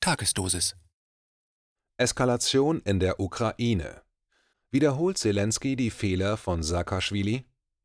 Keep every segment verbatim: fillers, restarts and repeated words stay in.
Tagesdosis. Eskalation in der Ukraine. Wiederholt Selenskyj die Fehler von Saakaschwili?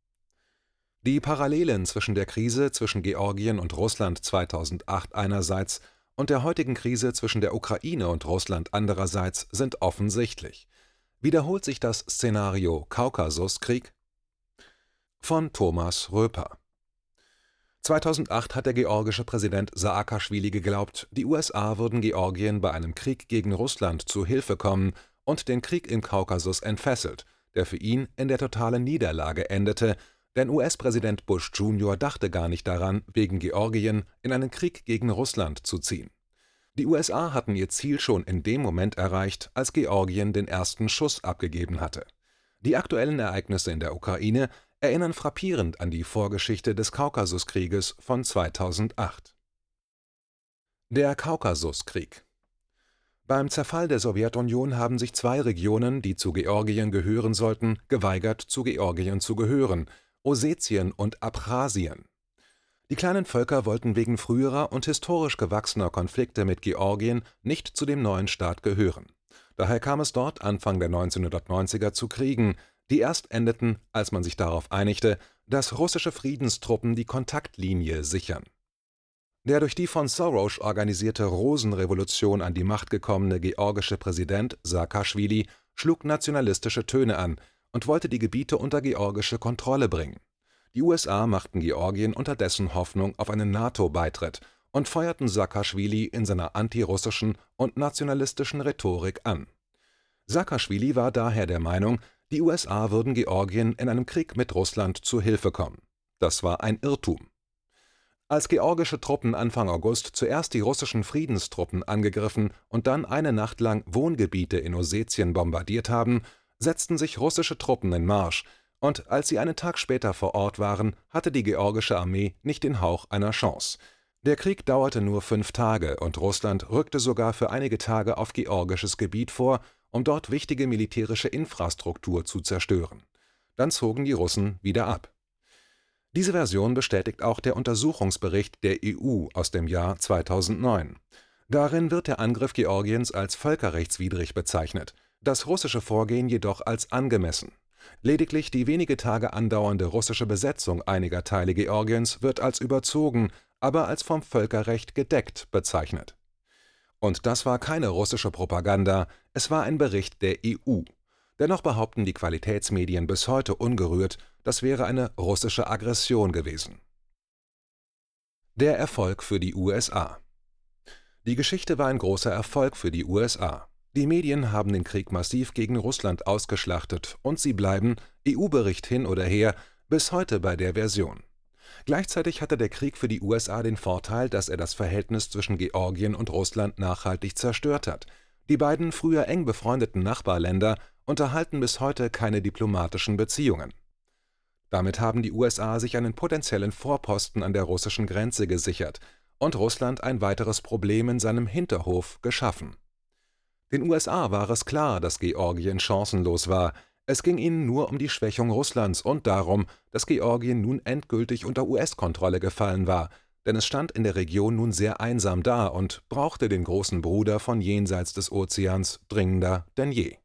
Die Parallelen zwischen der Krise zwischen Georgien und Russland zweitausendacht einerseits und der heutigen Krise zwischen der Ukraine und Russland andererseits sind offensichtlich. Wiederholt sich das Szenario Kaukasuskrieg? Von Thomas Röper. zweitausendacht hat der georgische Präsident Saakaschwili geglaubt, die U S A würden Georgien bei einem Krieg gegen Russland zu Hilfe kommen und den Krieg im Kaukasus entfesselt, der für ihn in der totalen Niederlage endete, denn U S-Präsident Bush Junior dachte gar nicht daran, wegen Georgien in einen Krieg gegen Russland zu ziehen. Die U S A hatten ihr Ziel schon in dem Moment erreicht, als Georgien den ersten Schuss abgegeben hatte. Die aktuellen Ereignisse in der Ukraine erinnern frappierend an die Vorgeschichte des Kaukasuskrieges von zweitausendacht. Der Kaukasuskrieg. Beim Zerfall der Sowjetunion haben sich zwei Regionen, die zu Georgien gehören sollten, geweigert, zu Georgien zu gehören: Ossetien und Abchasien. Die kleinen Völker wollten wegen früherer und historisch gewachsener Konflikte mit Georgien nicht zu dem neuen Staat gehören. Daher kam es dort Anfang der neunzehnhundertneunziger zu Kriegen, die erst endeten, als man sich darauf einigte, dass russische Friedenstruppen die Kontaktlinie sichern. Der durch die von Soros organisierte Rosenrevolution an die Macht gekommene georgische Präsident Saakaschwili schlug nationalistische Töne an und wollte die Gebiete unter georgische Kontrolle bringen. Die U S A machten Georgien unterdessen Hoffnung auf einen NATO-Beitritt und feuerten Saakaschwili in seiner antirussischen und nationalistischen Rhetorik an. Saakaschwili war daher der Meinung, die U S A würden Georgien in einem Krieg mit Russland zu Hilfe kommen. Das war ein Irrtum. Als georgische Truppen Anfang August zuerst die russischen Friedenstruppen angegriffen und dann eine Nacht lang Wohngebiete in Ossetien bombardiert haben, setzten sich russische Truppen in Marsch, und als sie einen Tag später vor Ort waren, hatte die georgische Armee nicht den Hauch einer Chance. Der Krieg dauerte nur fünf Tage und Russland rückte sogar für einige Tage auf georgisches Gebiet vor, um dort wichtige militärische Infrastruktur zu zerstören. Dann zogen die Russen wieder ab. Diese Version bestätigt auch der Untersuchungsbericht der E U aus dem Jahr zweitausendneun. Darin wird der Angriff Georgiens als völkerrechtswidrig bezeichnet, das russische Vorgehen jedoch als angemessen. Lediglich die wenige Tage andauernde russische Besetzung einiger Teile Georgiens wird als überzogen, aber als vom Völkerrecht gedeckt bezeichnet. Und das war keine russische Propaganda, es war ein Bericht der E U. Dennoch behaupten die Qualitätsmedien bis heute ungerührt, das wäre eine russische Aggression gewesen. Der Erfolg für die U S A. Die Geschichte war ein großer Erfolg für die U S A. Die Medien haben den Krieg massiv gegen Russland ausgeschlachtet und sie bleiben, E U-Bericht hin oder her, bis heute bei der Version. Gleichzeitig hatte der Krieg für die U S A den Vorteil, dass er das Verhältnis zwischen Georgien und Russland nachhaltig zerstört hat. Die beiden früher eng befreundeten Nachbarländer unterhalten bis heute keine diplomatischen Beziehungen. Damit haben die U S A sich einen potenziellen Vorposten an der russischen Grenze gesichert und Russland ein weiteres Problem in seinem Hinterhof geschaffen. Den U S A war es klar, dass Georgien chancenlos war. Es ging ihnen nur um die Schwächung Russlands und darum, dass Georgien nun endgültig unter U S-Kontrolle gefallen war, denn es stand in der Region nun sehr einsam da und brauchte den großen Bruder von jenseits des Ozeans dringender denn je.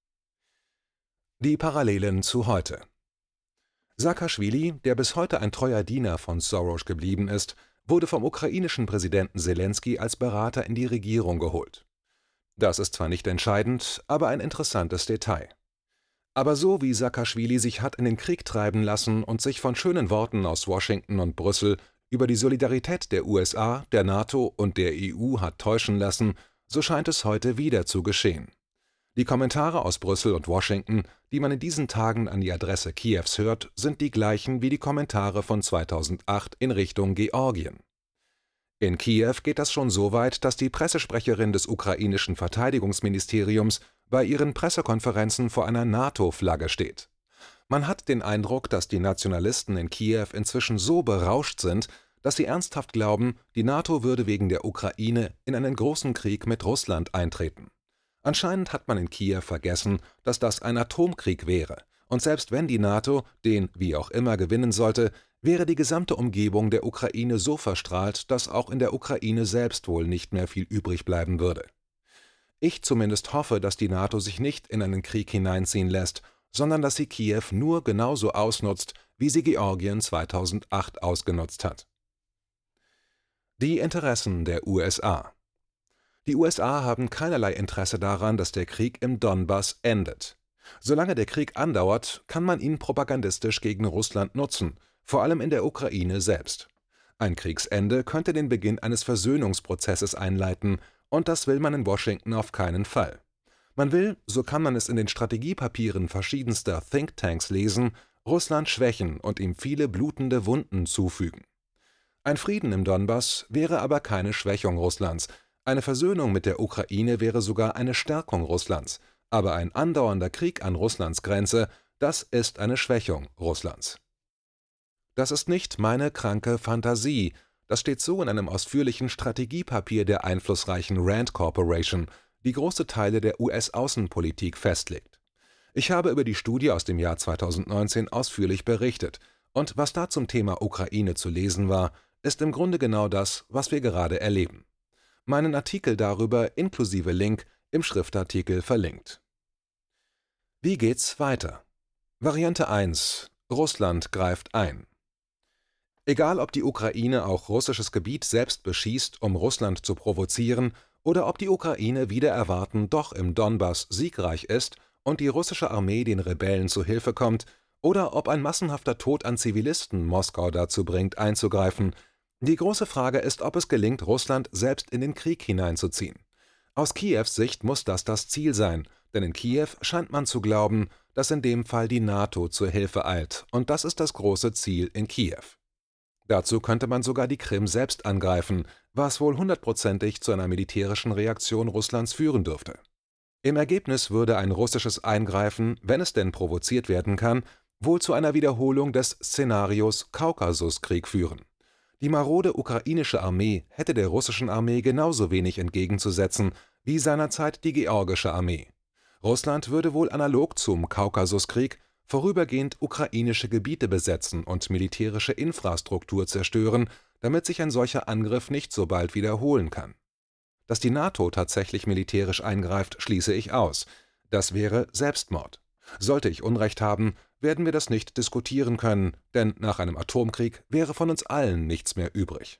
Die Parallelen zu heute. Saakaschwili, der bis heute ein treuer Diener von Soros geblieben ist, wurde vom ukrainischen Präsidenten Selenskyj als Berater in die Regierung geholt. Das ist zwar nicht entscheidend, aber ein interessantes Detail. Aber so wie Saakaschwili sich hat in den Krieg treiben lassen und sich von schönen Worten aus Washington und Brüssel über die Solidarität der U S A, der NATO und der E U hat täuschen lassen, so scheint es heute wieder zu geschehen. Die Kommentare aus Brüssel und Washington, die man in diesen Tagen an die Adresse Kiews hört, sind die gleichen wie die Kommentare von zweitausendacht in Richtung Georgien. In Kiew geht das schon so weit, dass die Pressesprecherin des ukrainischen Verteidigungsministeriums bei ihren Pressekonferenzen vor einer NATO-Flagge steht. Man hat den Eindruck, dass die Nationalisten in Kiew inzwischen so berauscht sind, dass sie ernsthaft glauben, die NATO würde wegen der Ukraine in einen großen Krieg mit Russland eintreten. Anscheinend hat man in Kiew vergessen, dass das ein Atomkrieg wäre, und selbst wenn die NATO den wie auch immer gewinnen sollte, wäre die gesamte Umgebung der Ukraine so verstrahlt, dass auch in der Ukraine selbst wohl nicht mehr viel übrig bleiben würde. Ich zumindest hoffe, dass die NATO sich nicht in einen Krieg hineinziehen lässt, sondern dass sie Kiew nur genauso ausnutzt, wie sie Georgien zweitausendacht ausgenutzt hat. Die Interessen der U S A. Die U S A haben keinerlei Interesse daran, dass der Krieg im Donbass endet. Solange der Krieg andauert, kann man ihn propagandistisch gegen Russland nutzen, vor allem in der Ukraine selbst. Ein Kriegsende könnte den Beginn eines Versöhnungsprozesses einleiten, und das will man in Washington auf keinen Fall. Man will, so kann man es in den Strategiepapieren verschiedenster Thinktanks lesen, Russland schwächen und ihm viele blutende Wunden zufügen. Ein Frieden im Donbass wäre aber keine Schwächung Russlands, eine Versöhnung mit der Ukraine wäre sogar eine Stärkung Russlands, aber ein andauernder Krieg an Russlands Grenze, das ist eine Schwächung Russlands. Das ist nicht meine kranke Fantasie, das steht so in einem ausführlichen Strategiepapier der einflussreichen Rand Corporation, die große Teile der U S-Außenpolitik festlegt. Ich habe über die Studie aus dem Jahr zweitausendneunzehn ausführlich berichtet, und was da zum Thema Ukraine zu lesen war, ist im Grunde genau das, was wir gerade erleben. Meinen Artikel darüber inklusive Link im Schriftartikel verlinkt. Wie geht's weiter? Variante eins. Russland greift ein. Egal, ob die Ukraine auch russisches Gebiet selbst beschießt, um Russland zu provozieren, oder ob die Ukraine wider Erwarten doch im Donbass siegreich ist und die russische Armee den Rebellen zu Hilfe kommt, oder ob ein massenhafter Tod an Zivilisten Moskau dazu bringt, einzugreifen, die große Frage ist, ob es gelingt, Russland selbst in den Krieg hineinzuziehen. Aus Kiews Sicht muss das das Ziel sein, denn in Kiew scheint man zu glauben, dass in dem Fall die NATO zur Hilfe eilt, und das ist das große Ziel in Kiew. Dazu könnte man sogar die Krim selbst angreifen, was wohl hundertprozentig zu einer militärischen Reaktion Russlands führen dürfte. Im Ergebnis würde ein russisches Eingreifen, wenn es denn provoziert werden kann, wohl zu einer Wiederholung des Szenarios Kaukasuskrieg führen. Die marode ukrainische Armee hätte der russischen Armee genauso wenig entgegenzusetzen wie seinerzeit die georgische Armee. Russland würde wohl analog zum Kaukasuskrieg vorübergehend ukrainische Gebiete besetzen und militärische Infrastruktur zerstören, damit sich ein solcher Angriff nicht so bald wiederholen kann. Dass die NATO tatsächlich militärisch eingreift, schließe ich aus. Das wäre Selbstmord. Sollte ich Unrecht haben, werden wir das nicht diskutieren können, denn nach einem Atomkrieg wäre von uns allen nichts mehr übrig.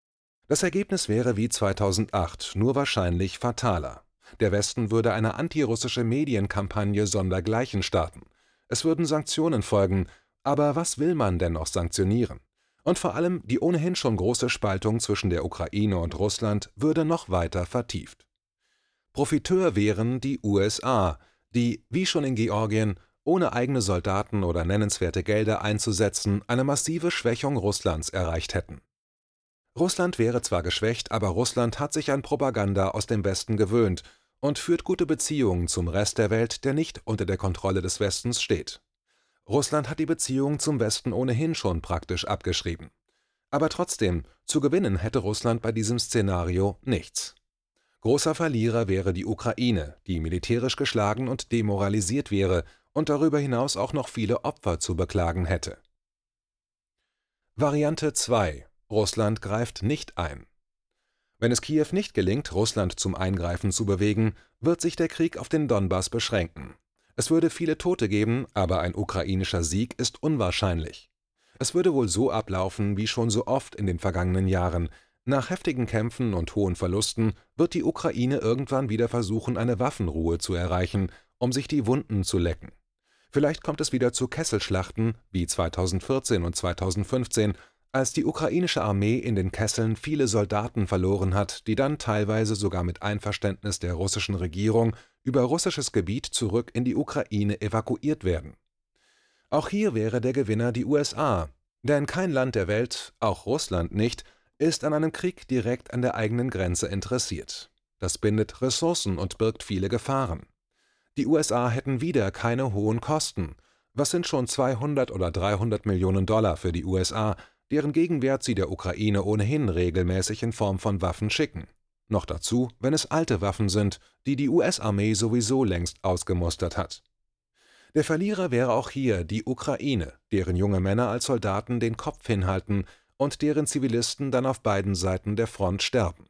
Das Ergebnis wäre wie zweitausendacht, nur wahrscheinlich fataler. Der Westen würde eine antirussische Medienkampagne sondergleichen starten. Es würden Sanktionen folgen, aber was will man denn noch sanktionieren? Und vor allem die ohnehin schon große Spaltung zwischen der Ukraine und Russland würde noch weiter vertieft. Profiteur wären die U S A, die, wie schon in Georgien, ohne eigene Soldaten oder nennenswerte Gelder einzusetzen, eine massive Schwächung Russlands erreicht hätten. Russland wäre zwar geschwächt, aber Russland hat sich an Propaganda aus dem Westen gewöhnt und führt gute Beziehungen zum Rest der Welt, der nicht unter der Kontrolle des Westens steht. Russland hat die Beziehungen zum Westen ohnehin schon praktisch abgeschrieben. Aber trotzdem, zu gewinnen hätte Russland bei diesem Szenario nichts. Großer Verlierer wäre die Ukraine, die militärisch geschlagen und demoralisiert wäre und darüber hinaus auch noch viele Opfer zu beklagen hätte. Variante zwei. Russland greift nicht ein. Wenn es Kiew nicht gelingt, Russland zum Eingreifen zu bewegen, wird sich der Krieg auf den Donbass beschränken. Es würde viele Tote geben, aber ein ukrainischer Sieg ist unwahrscheinlich. Es würde wohl so ablaufen wie schon so oft in den vergangenen Jahren. Nach heftigen Kämpfen und hohen Verlusten wird die Ukraine irgendwann wieder versuchen, eine Waffenruhe zu erreichen, um sich die Wunden zu lecken. Vielleicht kommt es wieder zu Kesselschlachten wie zweitausendvierzehn und zweitausendfünfzehn, als die ukrainische Armee in den Kesseln viele Soldaten verloren hat, die dann teilweise sogar mit Einverständnis der russischen Regierung über russisches Gebiet zurück in die Ukraine evakuiert werden. Auch hier wäre der Gewinner die U S A, denn kein Land der Welt, auch Russland nicht, ist an einem Krieg direkt an der eigenen Grenze interessiert. Das bindet Ressourcen und birgt viele Gefahren. Die U S A hätten wieder keine hohen Kosten. Was sind schon zweihundert oder dreihundert Millionen Dollar für die U S A, deren Gegenwert sie der Ukraine ohnehin regelmäßig in Form von Waffen schicken? Noch dazu, wenn es alte Waffen sind, die die U S-Armee sowieso längst ausgemustert hat. Der Verlierer wäre auch hier die Ukraine, deren junge Männer als Soldaten den Kopf hinhalten und deren Zivilisten dann auf beiden Seiten der Front sterben.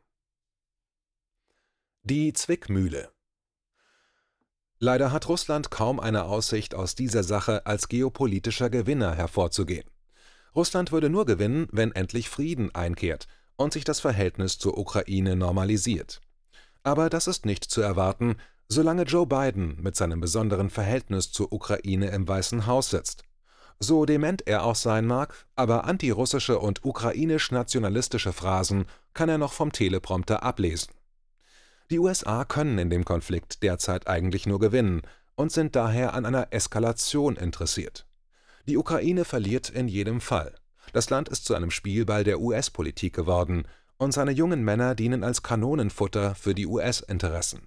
Die Zwickmühle. Leider hat Russland kaum eine Aussicht, aus dieser Sache als geopolitischer Gewinner hervorzugehen. Russland würde nur gewinnen, wenn endlich Frieden einkehrt und sich das Verhältnis zur Ukraine normalisiert. Aber das ist nicht zu erwarten, solange Joe Biden mit seinem besonderen Verhältnis zur Ukraine im Weißen Haus sitzt. So dement er auch sein mag, aber antirussische und ukrainisch-nationalistische Phrasen kann er noch vom Teleprompter ablesen. Die U S A können in dem Konflikt derzeit eigentlich nur gewinnen und sind daher an einer Eskalation interessiert. Die Ukraine verliert in jedem Fall. Das Land ist zu einem Spielball der U S-Politik geworden und seine jungen Männer dienen als Kanonenfutter für die U S-Interessen.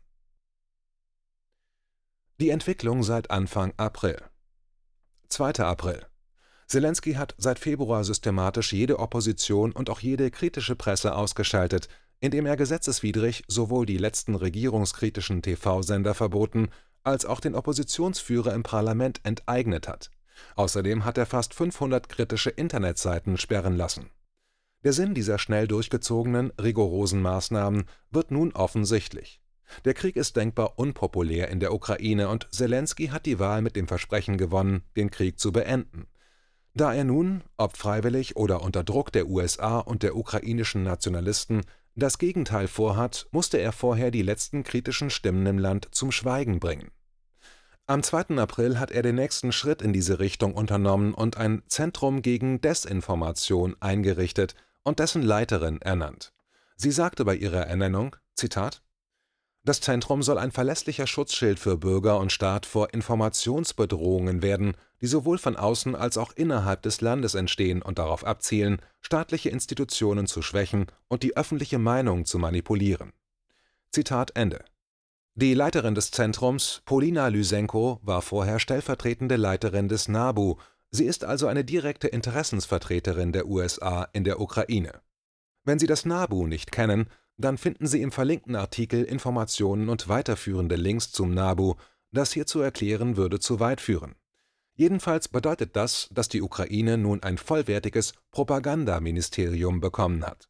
Die Entwicklung seit Anfang April. zweiter April. Selenskyj hat seit Februar systematisch jede Opposition und auch jede kritische Presse ausgeschaltet, indem er gesetzeswidrig sowohl die letzten regierungskritischen T V-Sender verboten, als auch den Oppositionsführer im Parlament enteignet hat. Außerdem hat er fast fünfhundert kritische Internetseiten sperren lassen. Der Sinn dieser schnell durchgezogenen, rigorosen Maßnahmen wird nun offensichtlich. Der Krieg ist denkbar unpopulär in der Ukraine und Selenskyj hat die Wahl mit dem Versprechen gewonnen, den Krieg zu beenden. Da er nun, ob freiwillig oder unter Druck der U S A und der ukrainischen Nationalisten, das Gegenteil vorhat, musste er vorher die letzten kritischen Stimmen im Land zum Schweigen bringen. Am zweiten April hat er den nächsten Schritt in diese Richtung unternommen und ein Zentrum gegen Desinformation eingerichtet und dessen Leiterin ernannt. Sie sagte bei ihrer Ernennung, Zitat, »Das Zentrum soll ein verlässlicher Schutzschild für Bürger und Staat vor Informationsbedrohungen werden, die sowohl von außen als auch innerhalb des Landes entstehen und darauf abzielen, staatliche Institutionen zu schwächen und die öffentliche Meinung zu manipulieren.« Zitat Ende. Die Leiterin des Zentrums, Polina Lysenko, war vorher stellvertretende Leiterin des NABU. Sie ist also eine direkte Interessensvertreterin der U S A in der Ukraine. Wenn Sie das NABU nicht kennen, dann finden Sie im verlinkten Artikel Informationen und weiterführende Links zum NABU. Das hier zu erklären würde zu weit führen. Jedenfalls bedeutet das, dass die Ukraine nun ein vollwertiges Propagandaministerium bekommen hat.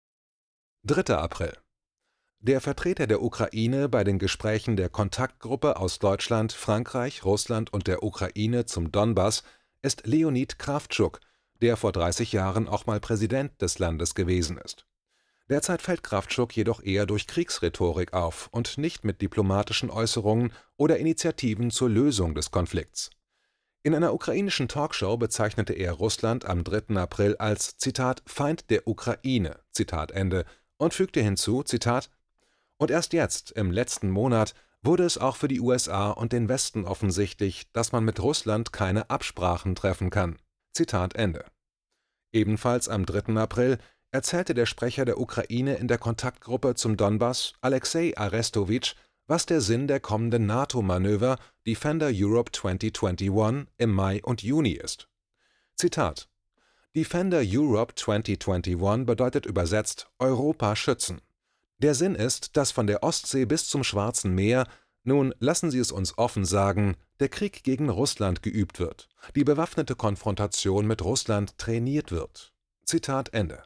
dritter April. Der Vertreter der Ukraine bei den Gesprächen der Kontaktgruppe aus Deutschland, Frankreich, Russland und der Ukraine zum Donbass ist Leonid Krawtschuk, der vor dreißig Jahren auch mal Präsident des Landes gewesen ist. Derzeit fällt Krawtschuk jedoch eher durch Kriegsrhetorik auf und nicht mit diplomatischen Äußerungen oder Initiativen zur Lösung des Konflikts. In einer ukrainischen Talkshow bezeichnete er Russland am dritten April als, Zitat, Feind der Ukraine, Zitat Ende, und fügte hinzu, Zitat, und erst jetzt, im letzten Monat, wurde es auch für die U S A und den Westen offensichtlich, dass man mit Russland keine Absprachen treffen kann. Zitat Ende. Ebenfalls am dritten April erzählte der Sprecher der Ukraine in der Kontaktgruppe zum Donbass, Alexei Arestowitsch, was der Sinn der kommenden NATO-Manöver Defender Europe zwanzig einundzwanzig im Mai und Juni ist. Zitat: Defender Europe zwanzig einundzwanzig bedeutet übersetzt Europa schützen. Der Sinn ist, dass von der Ostsee bis zum Schwarzen Meer, nun lassen Sie es uns offen sagen, der Krieg gegen Russland geübt wird, die bewaffnete Konfrontation mit Russland trainiert wird. Zitat Ende.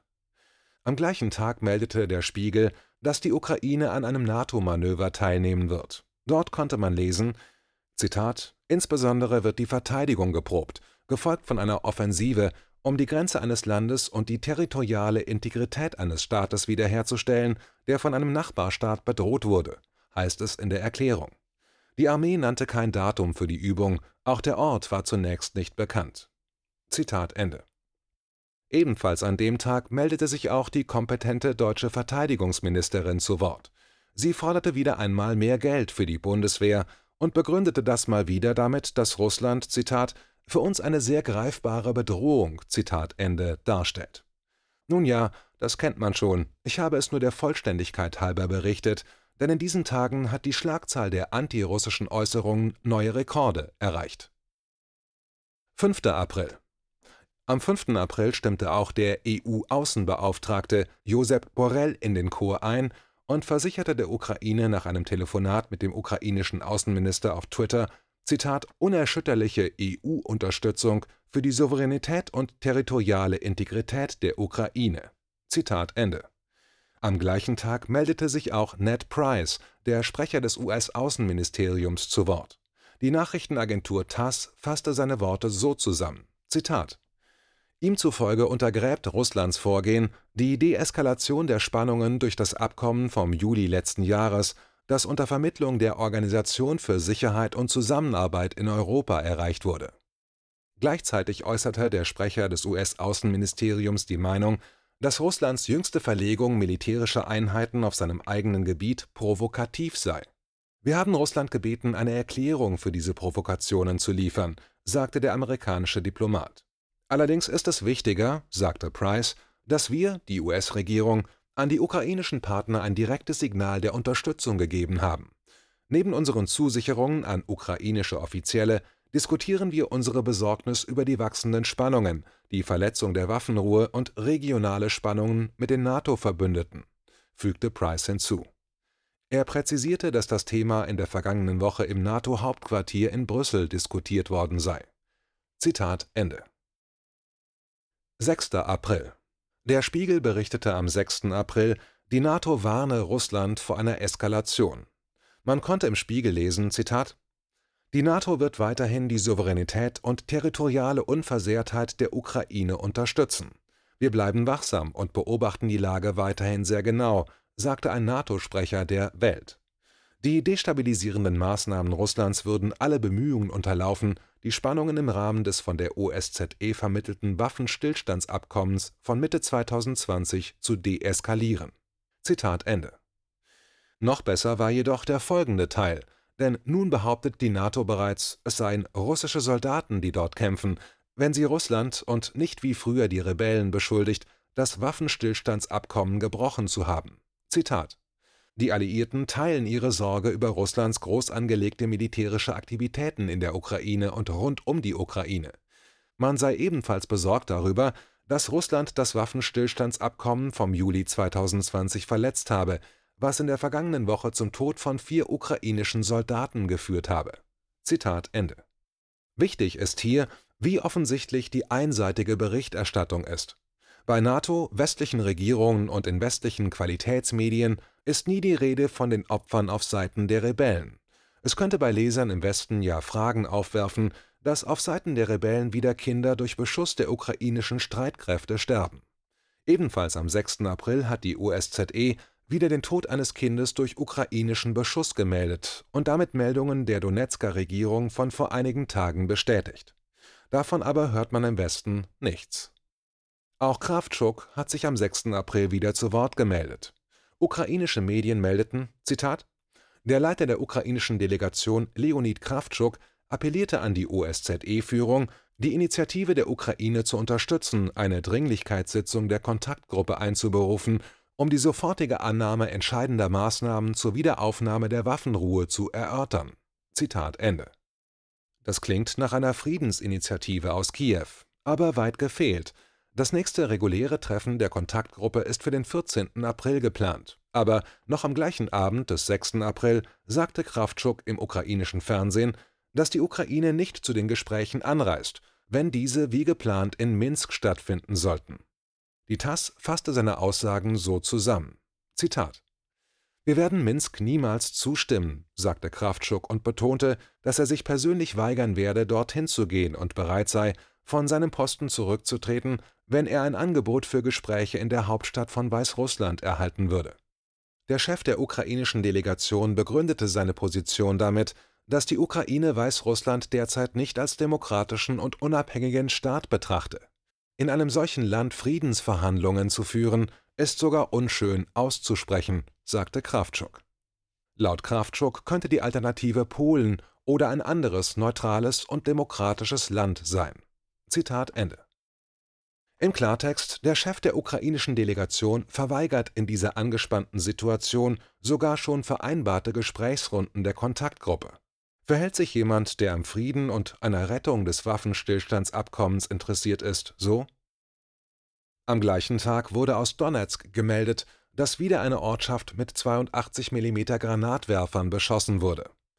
Am gleichen Tag meldete der Spiegel, dass die Ukraine an einem NATO-Manöver teilnehmen wird. Dort konnte man lesen, Zitat, insbesondere wird die Verteidigung geprobt, gefolgt von einer Offensive, um die Grenze eines Landes und die territoriale Integrität eines Staates wiederherzustellen, der von einem Nachbarstaat bedroht wurde, heißt es in der Erklärung. Die Armee nannte kein Datum für die Übung, auch der Ort war zunächst nicht bekannt. Zitat Ende. Ebenfalls an dem Tag meldete sich auch die kompetente deutsche Verteidigungsministerin zu Wort. Sie forderte wieder einmal mehr Geld für die Bundeswehr und begründete das mal wieder damit, dass Russland, Zitat, für uns eine sehr greifbare Bedrohung, Zitat Ende, darstellt. Nun ja, das kennt man schon, ich habe es nur der Vollständigkeit halber berichtet, denn in diesen Tagen hat die Schlagzahl der antirussischen Äußerungen neue Rekorde erreicht. fünfter April. Am fünften April stimmte auch der E U-Außenbeauftragte Josep Borrell in den Chor ein und versicherte der Ukraine nach einem Telefonat mit dem ukrainischen Außenminister auf Twitter, Zitat, unerschütterliche E U-Unterstützung für die Souveränität und territoriale Integrität der Ukraine. Zitat Ende. Am gleichen Tag meldete sich auch Ned Price, der Sprecher des U S-Außenministeriums, zu Wort. Die Nachrichtenagentur TASS fasste seine Worte so zusammen. Zitat: Ihm zufolge untergräbt Russlands Vorgehen die Deeskalation der Spannungen durch das Abkommen vom Juli letzten Jahres, das unter Vermittlung der Organisation für Sicherheit und Zusammenarbeit in Europa erreicht wurde. Gleichzeitig äußerte der Sprecher des U S-Außenministeriums die Meinung, dass Russlands jüngste Verlegung militärischer Einheiten auf seinem eigenen Gebiet provokativ sei. Wir haben Russland gebeten, eine Erklärung für diese Provokationen zu liefern, sagte der amerikanische Diplomat. Allerdings ist es wichtiger, sagte Price, dass wir, die U S-Regierung, an die ukrainischen Partner ein direktes Signal der Unterstützung gegeben haben. Neben unseren Zusicherungen an ukrainische Offizielle diskutieren wir unsere Besorgnis über die wachsenden Spannungen, die Verletzung der Waffenruhe und regionale Spannungen mit den NATO-Verbündeten, fügte Price hinzu. Er präzisierte, dass das Thema in der vergangenen Woche im NATO-Hauptquartier in Brüssel diskutiert worden sei. Zitat Ende. sechster April. Der Spiegel berichtete am sechsten April, die NATO warne Russland vor einer Eskalation. Man konnte im Spiegel lesen, Zitat: Die NATO wird weiterhin die Souveränität und territoriale Unversehrtheit der Ukraine unterstützen. Wir bleiben wachsam und beobachten die Lage weiterhin sehr genau, sagte ein NATO-Sprecher der Welt. Die destabilisierenden Maßnahmen Russlands würden alle Bemühungen unterlaufen, die Spannungen im Rahmen des von der O S Z E vermittelten Waffenstillstandsabkommens von Mitte zweitausendzwanzig zu deeskalieren. Zitat Ende. Noch besser war jedoch der folgende Teil, denn nun behauptet die NATO bereits, es seien russische Soldaten, die dort kämpfen, wenn sie Russland und nicht wie früher die Rebellen beschuldigt, das Waffenstillstandsabkommen gebrochen zu haben. Zitat: Die Alliierten teilen ihre Sorge über Russlands groß angelegte militärische Aktivitäten in der Ukraine und rund um die Ukraine. Man sei ebenfalls besorgt darüber, dass Russland das Waffenstillstandsabkommen vom Juli zweitausendzwanzig verletzt habe, was in der vergangenen Woche zum Tod von vier ukrainischen Soldaten geführt habe. Zitat Ende. Wichtig ist hier, wie offensichtlich die einseitige Berichterstattung ist. Bei NATO, westlichen Regierungen und in westlichen Qualitätsmedien ist nie die Rede von den Opfern auf Seiten der Rebellen. Es könnte bei Lesern im Westen ja Fragen aufwerfen, dass auf Seiten der Rebellen wieder Kinder durch Beschuss der ukrainischen Streitkräfte sterben. Ebenfalls am sechsten April hat die O S Z E wieder den Tod eines Kindes durch ukrainischen Beschuss gemeldet und damit Meldungen der Donezker Regierung von vor einigen Tagen bestätigt. Davon aber hört man im Westen nichts. Auch Krawtschuk hat sich am sechsten April wieder zu Wort gemeldet. Ukrainische Medien meldeten, Zitat: Der Leiter der ukrainischen Delegation Leonid Krawtschuk appellierte an die O S Z E-Führung, die Initiative der Ukraine zu unterstützen, eine Dringlichkeitssitzung der Kontaktgruppe einzuberufen, um die sofortige Annahme entscheidender Maßnahmen zur Wiederaufnahme der Waffenruhe zu erörtern. Zitat Ende. Das klingt nach einer Friedensinitiative aus Kiew, aber weit gefehlt. Das nächste reguläre Treffen der Kontaktgruppe ist für den vierzehnten April geplant. Aber noch am gleichen Abend des sechsten April sagte Krawtschuk im ukrainischen Fernsehen, dass die Ukraine nicht zu den Gesprächen anreist, wenn diese wie geplant in Minsk stattfinden sollten. Die TASS fasste seine Aussagen so zusammen. Zitat: Wir werden Minsk niemals zustimmen, sagte Krawtschuk und betonte, dass er sich persönlich weigern werde, dorthin zu gehen und bereit sei, von seinem Posten zurückzutreten, wenn er ein Angebot für Gespräche in der Hauptstadt von Weißrussland erhalten würde. Der Chef der ukrainischen Delegation begründete seine Position damit, dass die Ukraine Weißrussland derzeit nicht als demokratischen und unabhängigen Staat betrachte. In einem solchen Land Friedensverhandlungen zu führen, ist sogar unschön auszusprechen, sagte Krawtschuk. Laut Krawtschuk könnte die Alternative Polen oder ein anderes neutrales und demokratisches Land sein. Zitat Ende. Im Klartext, der Chef der ukrainischen Delegation verweigert in dieser angespannten Situation sogar schon vereinbarte Gesprächsrunden der Kontaktgruppe. Verhält sich jemand, der am Frieden und einer Rettung des Waffenstillstandsabkommens interessiert ist, so? Am gleichen Tag wurde aus Donezk gemeldet, dass wieder eine Ortschaft mit zweiundachtzig Millimeter Granatwerfern beschossen wurde.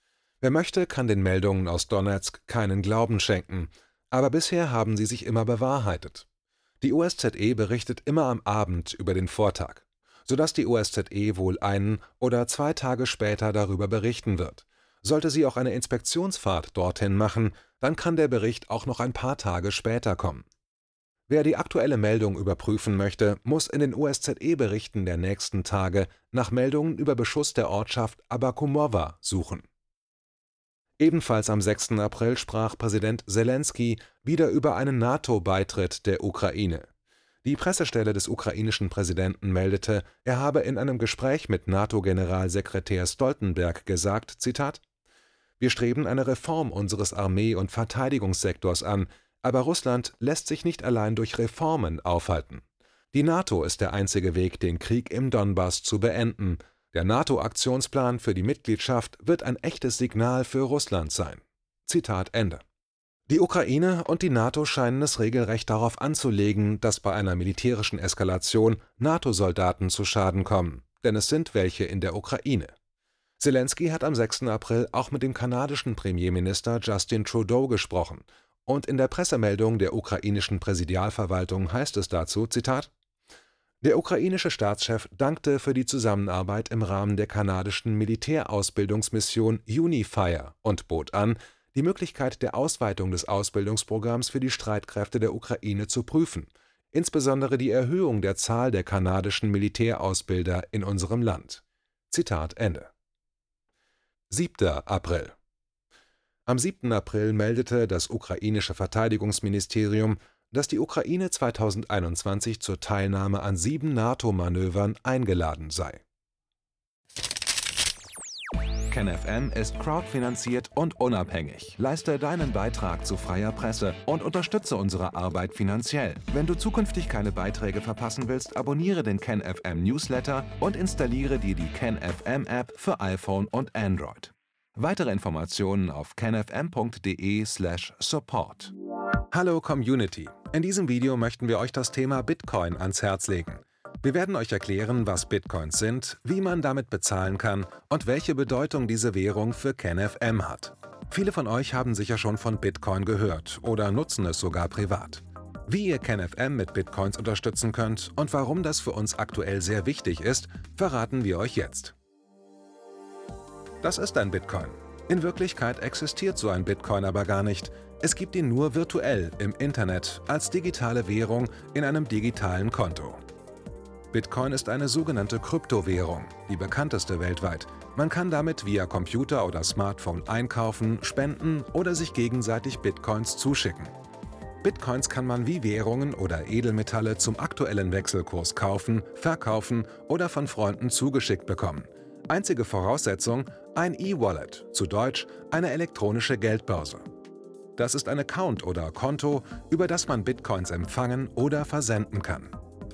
Wer möchte, kann den Meldungen aus Donezk keinen Glauben schenken, aber bisher haben sie sich immer bewahrheitet. Die O S Z E berichtet immer am Abend über den Vortag, sodass die O S Z E wohl einen oder zwei Tage später darüber berichten wird. Sollte sie auch eine Inspektionsfahrt dorthin machen, dann kann der Bericht auch noch ein paar Tage später kommen. Wer die aktuelle Meldung überprüfen möchte, muss in den O S Z E-Berichten der nächsten Tage nach Meldungen über Beschuss der Ortschaft Abakumowa suchen. Ebenfalls am sechsten April sprach Präsident Selenskyj wieder über einen NATO-Beitritt der Ukraine. Die Pressestelle des ukrainischen Präsidenten meldete, er habe in einem Gespräch mit NATO-Generalsekretär Stoltenberg gesagt, Zitat: Wir streben eine Reform unseres Armee- und Verteidigungssektors an, aber Russland lässt sich nicht allein durch Reformen aufhalten. Die NATO ist der einzige Weg, den Krieg im Donbass zu beenden. Der NATO-Aktionsplan für die Mitgliedschaft wird ein echtes Signal für Russland sein. Zitat Ende. Die Ukraine und die NATO scheinen es regelrecht darauf anzulegen, dass bei einer militärischen Eskalation NATO-Soldaten zu Schaden kommen, denn es sind welche in der Ukraine. Selenskyj hat am sechsten April auch mit dem kanadischen Premierminister Justin Trudeau gesprochen, und in der Pressemeldung der ukrainischen Präsidialverwaltung heißt es dazu, Zitat: Der ukrainische Staatschef dankte für die Zusammenarbeit im Rahmen der kanadischen Militärausbildungsmission Unifier und bot an, die Möglichkeit der Ausweitung des Ausbildungsprogramms für die Streitkräfte der Ukraine zu prüfen, insbesondere die Erhöhung der Zahl der kanadischen Militärausbilder in unserem Land. Zitat Ende. siebter April. Am siebten April meldete das ukrainische Verteidigungsministerium, dass die Ukraine zweitausendeinundzwanzig zur Teilnahme an sieben NATO-Manövern eingeladen sei. KenFM ist crowdfinanziert und unabhängig. Leiste deinen Beitrag zu freier Presse und unterstütze unsere Arbeit finanziell. Wenn du zukünftig keine Beiträge verpassen willst, abonniere den KenFM Newsletter und installiere dir die KenFM App für iPhone und Android. Weitere Informationen auf kenfm punkt de slash support. Hallo Community! In diesem Video möchten wir euch das Thema Bitcoin ans Herz legen. Wir werden euch erklären, was Bitcoins sind, wie man damit bezahlen kann und welche Bedeutung diese Währung für KenFM hat. Viele von euch haben sicher schon von Bitcoin gehört oder nutzen es sogar privat. Wie ihr KenFM mit Bitcoins unterstützen könnt und warum das für uns aktuell sehr wichtig ist, verraten wir euch jetzt. Das ist ein Bitcoin. In Wirklichkeit existiert so ein Bitcoin aber gar nicht. Es gibt ihn nur virtuell im Internet als digitale Währung in einem digitalen Konto. Bitcoin ist eine sogenannte Kryptowährung, die bekannteste weltweit. Man kann damit via Computer oder Smartphone einkaufen, spenden oder sich gegenseitig Bitcoins zuschicken. Bitcoins kann man wie Währungen oder Edelmetalle zum aktuellen Wechselkurs kaufen, verkaufen oder von Freunden zugeschickt bekommen. Einzige Voraussetzung: ein E-Wallet, zu Deutsch eine elektronische Geldbörse. Das ist ein Account oder Konto, über das man Bitcoins empfangen oder versenden kann.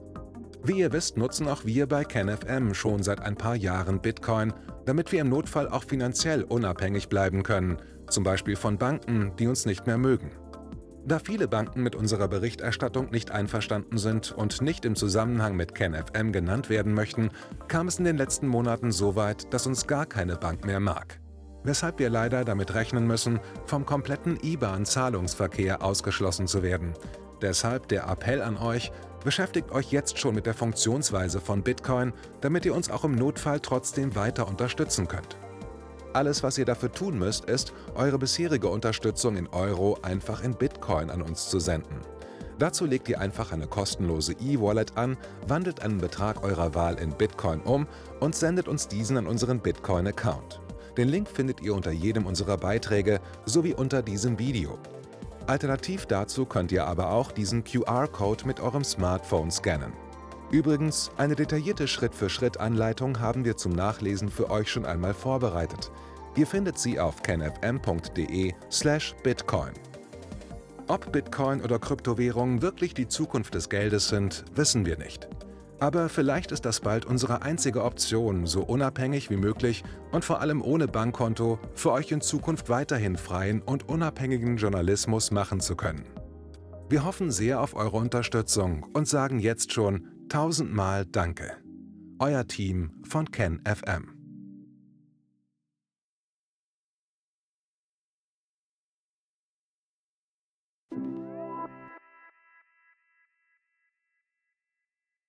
Wie ihr wisst, nutzen auch wir bei KenFM schon seit ein paar Jahren Bitcoin, damit wir im Notfall auch finanziell unabhängig bleiben können, zum Beispiel von Banken, die uns nicht mehr mögen. Da viele Banken mit unserer Berichterstattung nicht einverstanden sind und nicht im Zusammenhang mit KenFM genannt werden möchten, kam es in den letzten Monaten so weit, dass uns gar keine Bank mehr mag. Weshalb wir leider damit rechnen müssen, vom kompletten I B A N-Zahlungsverkehr ausgeschlossen zu werden. Deshalb der Appell an euch: Beschäftigt euch jetzt schon mit der Funktionsweise von Bitcoin, damit ihr uns auch im Notfall trotzdem weiter unterstützen könnt. Alles, was ihr dafür tun müsst, ist, eure bisherige Unterstützung in Euro einfach in Bitcoin an uns zu senden. Dazu legt ihr einfach eine kostenlose E-Wallet an, wandelt einen Betrag eurer Wahl in Bitcoin um und sendet uns diesen an unseren Bitcoin-Account. Den Link findet ihr unter jedem unserer Beiträge sowie unter diesem Video. Alternativ dazu könnt ihr aber auch diesen Q R-Code mit eurem Smartphone scannen. Übrigens, eine detaillierte Schritt-für-Schritt-Anleitung haben wir zum Nachlesen für euch schon einmal vorbereitet. Ihr findet sie auf kenfm punkt de slash bitcoin. Ob Bitcoin oder Kryptowährungen wirklich die Zukunft des Geldes sind, wissen wir nicht. Aber vielleicht ist das bald unsere einzige Option, so unabhängig wie möglich und vor allem ohne Bankkonto für euch in Zukunft weiterhin freien und unabhängigen Journalismus machen zu können. Wir hoffen sehr auf eure Unterstützung und sagen jetzt schon tausendmal Danke. Euer Team von KenFM.